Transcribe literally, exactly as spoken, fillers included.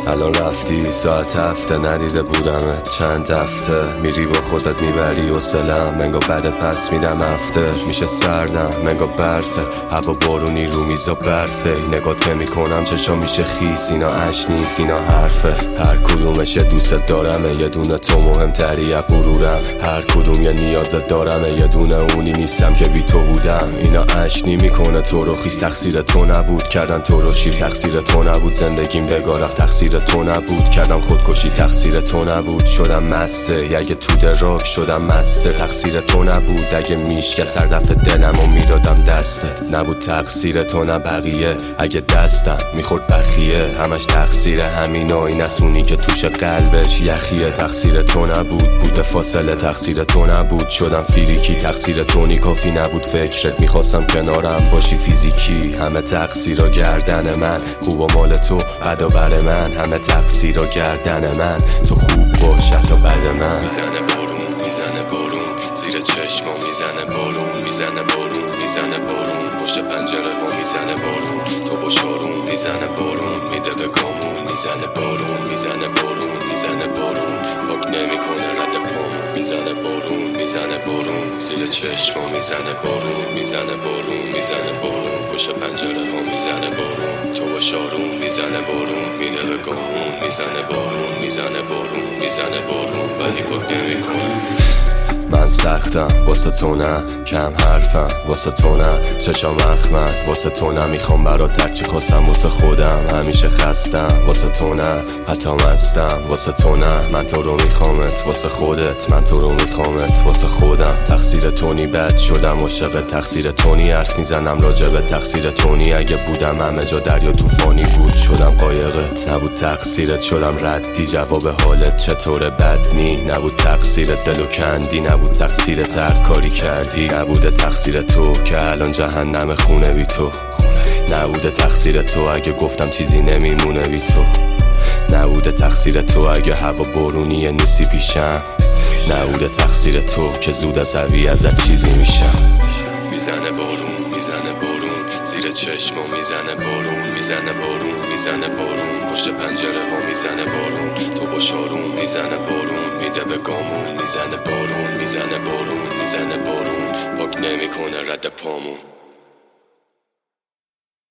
الان رفتی ساعت هفته ندیده بودمت چند هفته. میری با خودت میبری حوصله‌ام، انگار بعد پس میدم هفته. میشه سردم انگار برفه، هوا بارونی رو میزا برفه. نگات نمیکنم چشام میشه خیس، اینا اش نیست اینا حرفه. هر کدومش یه دوست دارمه، یه دونه تو مهمتری از غرورم. هر کدوم یه نیازت دارمه، یه دونه اونی نیستم که بی تو بودم. اینا اش نمیکنه تو رو خیس، تقصیر تو نبود کردن تو رو شیر. تقصیر تو نبود زندگیم بگاه رفت، تقصیر تو نبود کردم خودکشی. تقصیر تو نبود شدم مسته، اگه تو دراک شدم مسته. تقصیر تو نبود اگه میشکه سر دفع دلم و میدادم دستت. نبود تقصیر تو نه بقیه، اگه دستم میخورد بخیه. همش تقصیر همین و این اسونی که توش قلبش یخیه. تقصیر تو نبود بوده فاصله، تقصیر تو نبود شدم فیریکی. تقصیر تو نی کافی نبود فکرت، میخواستم کنارم باشی فیزیکی. همه تقصیرها گردن من، خوب و مال تو بدا بر من. همه تقصیرها گردن من، تو خوب باش حتی بد من. میزنه بارون میزنه بارون زیر چشمم، میزنه بارون میزنه بارون میزنه بارون پشت پنجره ها. میزنه بارون تو با شارون، میزنه بارون میده به گامون. میزنه بارون میزنه بارون میزنه بارون پاک نمیکنه رد پامون. میزنه بارون میزنه بارون زیر چشمم، میزنه بارون میزنه بارون میزنه بارون پشت پنجره ها. میزنه بارون تو با شارون، میزنه بارون میده به گامون. میزنه بارون میزنه بارون میزنه بارون ولی پاک نمیکنه. من سختم واسه تو نه، کم حرفم واسه تو نه، چشام اخمن واسه تو نه. میخوام برات هرچی خواستم واسه خودم، همیشه خستم واسه تو نه، حتی مستم واسه تو نه. من تو رو میخوامت واسه خودت، من تو رو میخوامت واسه خودم. تقصیر تونی بد شدم عاشقت، تقصیر تونی حرف میزنم راجبت. تقصیر تونی اگه بودم همه جا دریا طوفانی بود شدم قایقت. نبود تقصیرت شدم ردی، جواب حالت چطوره بد نی. نبود تقصیرت دلو کندی، نبود تقصیر هر کاری کردی. نبوده تقصیر تو که الان جهنم خونه بی تو. نبوده تقصیر تو اگه گفتم چیزی نمیمونه بی تو. نبوده تقصیر تو اگه هوا بارونیه نیستی پیشم. نبوده تقصیر تو که زود از عصبی ازت چیزی میشم. میزنه بارون میزنه بارون زیر چشمم، میزنه بارون میزنه بارون میزنه بارون پشت پنجره ها. میزنه بارون تو با شارون، میزنه بارون میده به گامون. میزنه بارون میزنه بارون میزنه بارون پاک نمیکنه رد پامون.